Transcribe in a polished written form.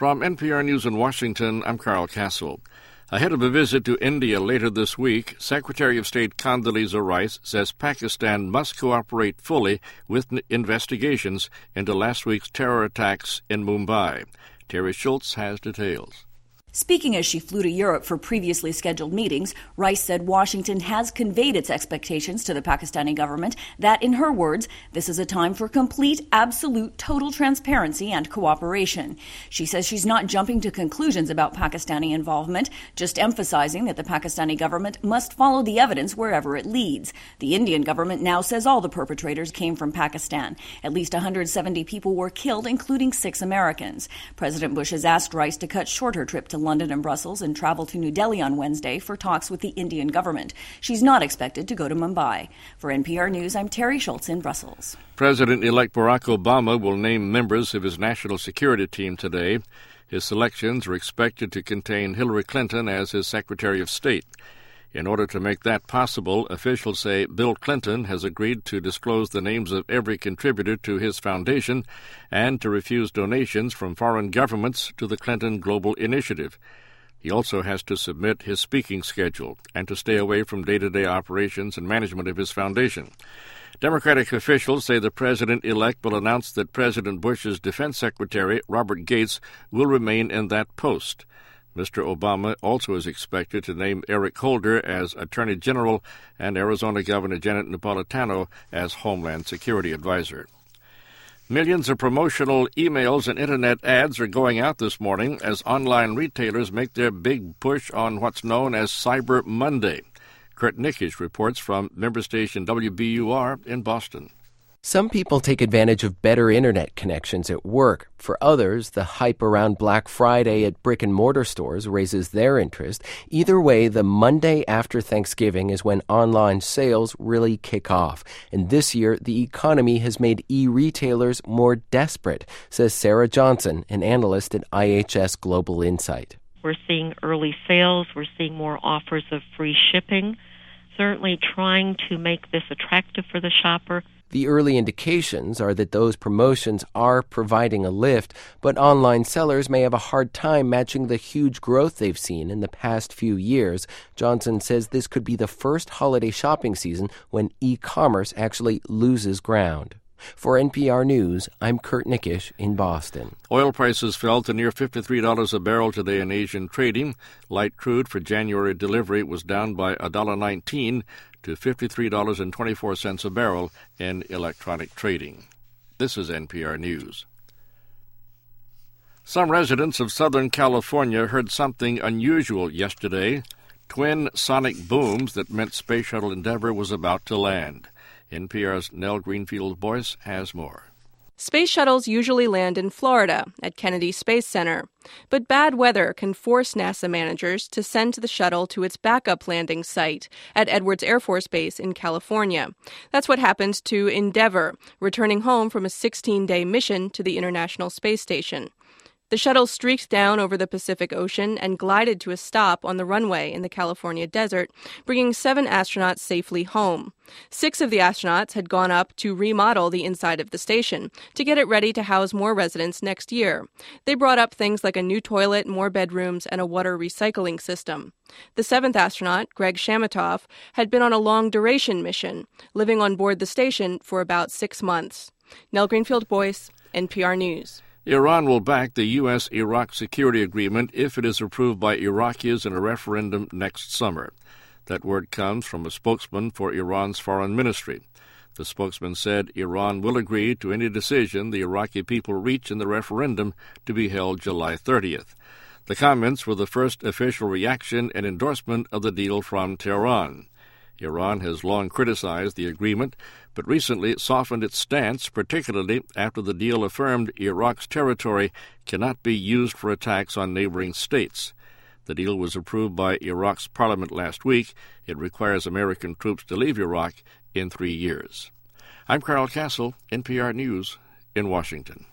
From NPR News in Washington, I'm Carl Castle. Ahead of a visit to India later this week, Secretary of State Condoleezza Rice says Pakistan must cooperate fully with investigations into last week's terror attacks in Mumbai. Terry Schultz has details. Speaking as she flew to Europe for previously scheduled meetings, Rice said Washington has conveyed its expectations to the Pakistani government that, in her words, this is a time for complete, absolute, total transparency and cooperation. She says she's not jumping to conclusions about Pakistani involvement, just emphasizing that the Pakistani government must follow the evidence wherever it leads. The Indian government now says all the perpetrators came from Pakistan. At least 170 people were killed, including 6 Americans. President Bush has asked Rice to cut short her trip to London and Brussels and travel to New Delhi on Wednesday for talks with the Indian government. She's not expected to go to Mumbai. For NPR News, I'm Terry Schultz in Brussels. President-elect Barack Obama will name members of his national security team today. His selections are expected to contain Hillary Clinton as his Secretary of State. In order to make that possible, officials say Bill Clinton has agreed to disclose the names of every contributor to his foundation and to refuse donations from foreign governments to the Clinton Global Initiative. He also has to submit his speaking schedule and to stay away from day-to-day operations and management of his foundation. Democratic officials say the president-elect will announce that President Bush's defense secretary, Robert Gates, will remain in that post. Mr. Obama also is expected to name Eric Holder as Attorney General and Arizona Governor Janet Napolitano as Homeland Security Advisor. Millions of promotional emails and Internet ads are going out this morning as online retailers make their big push on what's known as Cyber Monday. Kurt Nickisch reports from member station WBUR in Boston. Some people take advantage of better internet connections at work. For others, the hype around Black Friday at brick-and-mortar stores raises their interest. Either way, the Monday after Thanksgiving is when online sales really kick off. And this year, the economy has made e-retailers more desperate, says Sarah Johnson, an analyst at IHS Global Insight. We're seeing early sales. We're seeing more offers of free shipping. Certainly trying to make this attractive for the shopper. The early indications are that those promotions are providing a lift, but online sellers may have a hard time matching the huge growth they've seen in the past few years. Johnson says this could be the first holiday shopping season when e-commerce actually loses ground. For NPR News, I'm Kurt Nickisch in Boston. Oil prices fell to near $53 a barrel today in Asian trading. Light crude for January delivery was down by $1.19 to $53.24 a barrel in electronic trading. This is NPR News. Some residents of Southern California heard something unusual yesterday. Twin sonic booms that meant Space Shuttle Endeavour was about to land. NPR's Nell Greenfield-Boyce has more. Space shuttles usually land in Florida at Kennedy Space Center, but bad weather can force NASA managers to send the shuttle to its backup landing site at Edwards Air Force Base in California. That's what happened to Endeavour, returning home from a 16-day mission to the International Space Station. The shuttle streaked down over the Pacific Ocean and glided to a stop on the runway in the California desert, bringing 7 astronauts safely home. 6 of the astronauts had gone up to remodel the inside of the station to get it ready to house more residents next year. They brought up things like a new toilet, more bedrooms, and a water recycling system. The 7th astronaut, Greg Shamatov, had been on a long-duration mission, living on board the station for about 6 months. Nell Greenfield-Boyce, NPR News. Iran will back the U.S.-Iraq security agreement if it is approved by Iraqis in a referendum next summer. That word comes from a spokesman for Iran's foreign ministry. The spokesman said Iran will agree to any decision the Iraqi people reach in the referendum to be held July 30th. The comments were the first official reaction and endorsement of the deal from Tehran. Iran has long criticized the agreement, but recently softened its stance, particularly after the deal affirmed Iraq's territory cannot be used for attacks on neighboring states. The deal was approved by Iraq's parliament last week. It requires American troops to leave Iraq in 3 years. I'm Carl Castle, NPR News in Washington.